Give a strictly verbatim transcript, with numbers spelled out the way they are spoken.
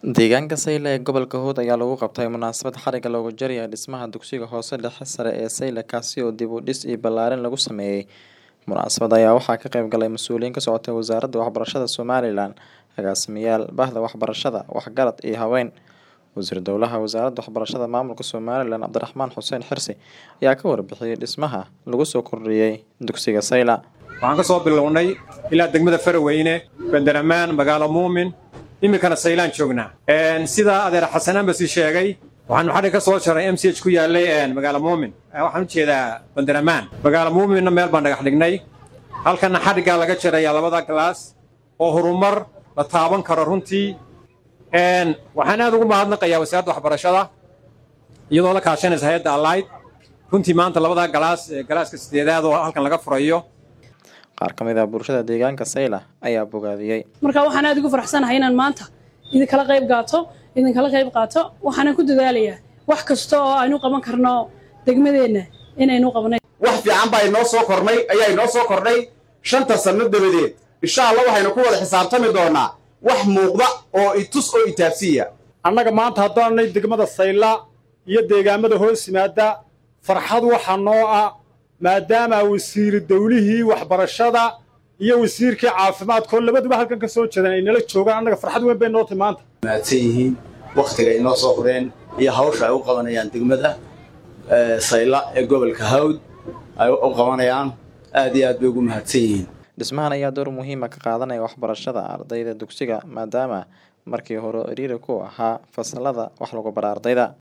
Deegaanka Sayla ee gobolka Hood ayaa lagu qabtay munaasabad xariga loogu jarayo dhismaha dugsiga hoose dhexe sare ee Sayla kaasi oo dib u dhis iyo ballaarin lagu sameeyay. Munaasabadda ayaa waxaa ka qayb galay mas'uuliyiin ka socotay Wasaaradda Waxbarashada Somaliland, agaasimayaal, bahda waxbarashada, waxgarad iyo haween. Wasiir Dowlaha Wasaaradda Waxbarashada Maamulka Somaliland Cabdiraxmaan Xuseen Xirsi ayaa ka warbixiyay dhismaha lagu soo kordhiyay dugsiga Sayla. Waxaan ka soo bilownay ilaa degmada Faraweyne, Bandaramaan, Magaalo Muumin, imikana Saylaan joognaa. Een sida adeer Xasanaan basi sheegay, waxaan xarig ka soo jaray M C H ku yaalay een Magaalo Muumin. Waxaan u jeedaa Bandaramaan. Magaalo Muuminna meel baan dhagax dhignay. Halkan xariga laga jaray labada glass oo horumar la taaban karo runtii. Een waxaan aad ugu mahadnaqayaa Wasaaradda Waxbarashada iyadoo la kaashanaysa hay'adda Allied. Runtii maanta labada glass ee glasska sideedaad oo halkan laga furayo. Qaar ka mid ah bulshada deegaanka Sayla ayaa bogaadiyay. Marka waxaan aad ugu faraxsanahay inaan maanta idin kala qayb qaato, idin kala qayb qaato. Waxaan ku dadaalayaa wax kasta oo aynu qaban karno degmadeena inaynu qabanay. Wax fiican baa inoo soo kornay, ayaa inoo soo kordhay shanta sano dabadeed. Insha Allah waxaynu ku wada xisaabtami doonaa wax muuqda oo itus oo itaabsiya. Annaga maanta haddaanay degmada Sayla iyo deegaamada hoos yimaada farxad waxa noo ah maadaama wasiir dawlihii waxbarashada iyo wasiirkii caafimaadka labaduba halkan ka soo jeedaan inala joogaan annaga farxad weyn bay noo timaanta maadsiyihiin waqtiga inoo soo qoreen iyo hawsha ay u qabanayaan degmada Sayla ee gobolka Hawd ay u qabanayaan aad iyo aad bay ugu mahadsanyihiin. Dhismahan ayaa door muhiim ah ka qaadanaya waxbarashada ardayda dugsiga maadaama markii hore iriir ku ahaa fasalada wax lagu baraa ardayda.